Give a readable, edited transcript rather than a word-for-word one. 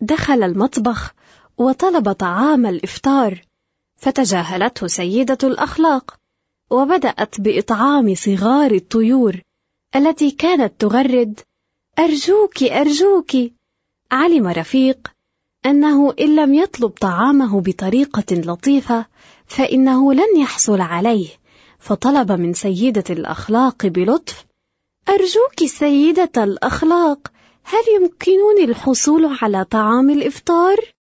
دخل المطبخ وطلب طعام الإفطار، فتجاهلته سيدة الأخلاق وبدأت بإطعام صغار الطيور التي كانت تغرد: أرجوك أرجوك. علم رفيق أنه إن لم يطلب طعامه بطريقة لطيفة فإنه لن يحصل عليه، فطلب من سيدة الأخلاق بلطف: أرجوك سيدة الأخلاق، هل يمكنني الحصول على طعام الإفطار؟